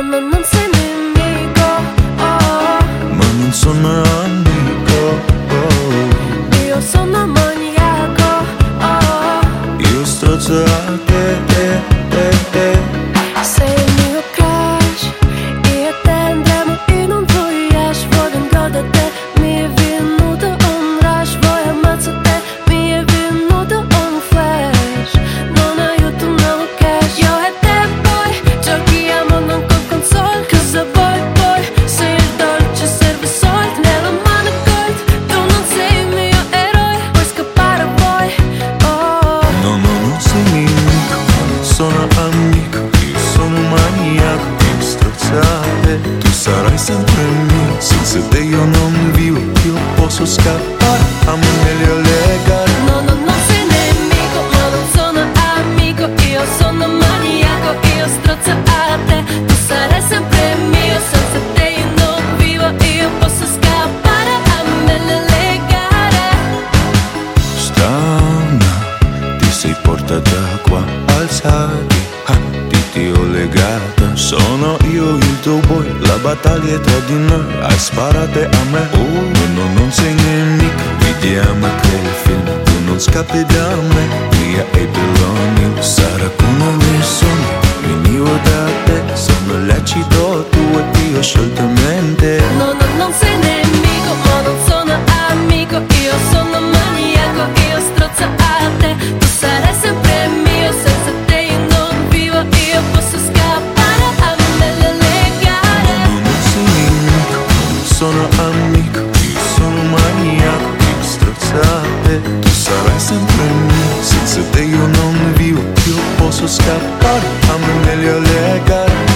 non sei nemico, oh. Ma non sono amico, oh. Io sono maniaco, oh. Io strozzo a te. Sei il mio crush, io e te andremo in un voyage. Voi vengo da te, mi è venuto un rush. Voi ammazzo te, mi è venuto un flash. Non aiuto, no cash. Io e te poi giochiamo non con console. Cosa vuoi poi? Se il dolce serve soldi nella mano gold. Tu non sei il mio eroe, puoi scappare poi, oh. No, non sei nemico, non sono amico. Io sono maniaco, io strozzate. Tu sarai sempre mio, senza te io non vivo. Io posso scappare, a me meglio legare. No, non sei nemico, ma non sono amico. Io sono maniaco, io strozzo a te. Tu sarai sempre mio, senza te io non vivo. Io posso scappare, a me le legare. Strana, ti sei portata qua alzati, ti ho legata. Sono io il tuo boy, la battaglia è tra di noi. Hai sparato a me, oh, non sei nemico. Vediamo quel film, tu non scappi da me. Via e Beloni, sarà come un sogno. Venivo da te, sono lecito tu e io scioltamente. No, non sei nemico, ma non sono amico. Io sono maniaco, io strozzo a te. Tu sarai sempre mio, senza te io non vivo. Io posso scappare, a me le legare. Non sei nemico, non sono amico. Io sono maniaco, io strozzate. Tu sarai sempre mio, senza te io non vivo. Io posso scappare, a me meglio legare.